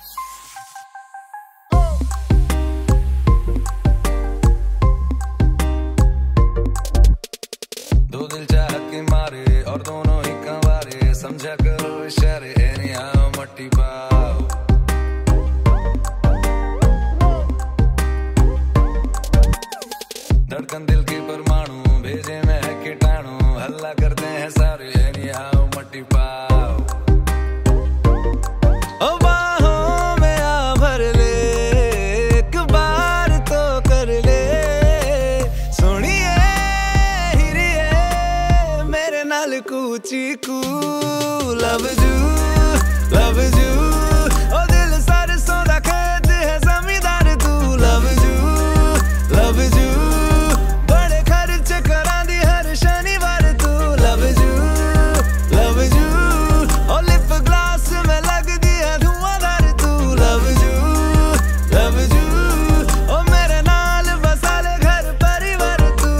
दो दिल चाहत के मारे और दोनों ही कंवारे, समझा करो इशारे anyhow मट्टी पाओ। धड़कन दिल की परमाणु भेजे में है कीटाणु, हल्ला करते हैं सारे anyhow मट्टी पाओ। ओ बाहों में आ भर ले, एक बार तो कर ले, सोनिए हिरिए मेरे नाल कूची कू। लव यू ओ दिल सरसों दा खेत है जमींदार तू। लव यू बड़े खर्च करांदी हर शनिवार तू। लव यू ओ लिप ग्लास में लग दिया धुआंधार तू। लव यू ओ मेरे नाल बसा ले घर परिवार तू।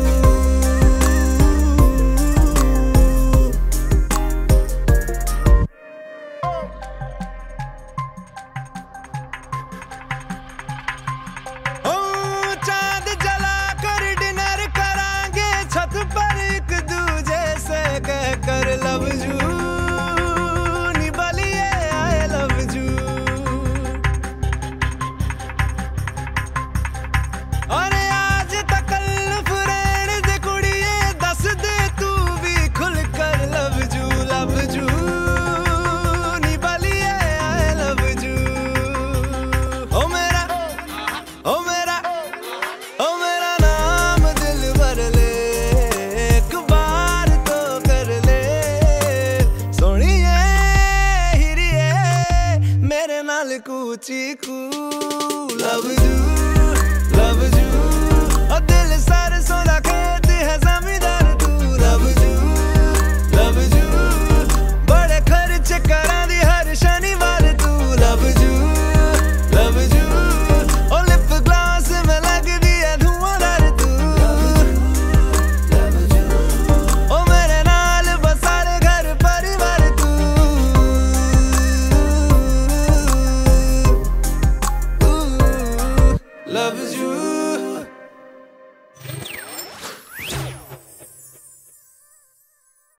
चांद जला कर डिनर करांगे छत पर एक दूजे से कह कर लव यू निबलिए आई लव यू। अरे आज तकल्लुफ रहने दे कुड़िए, दस दे तू भी खुल कर लव यू निबलिए आई लव यू। ओ मेरा नाम दिल भर ले, एक बार तो कर ले, सोनिए हिरिए मेरे नाल कूची कू। Love you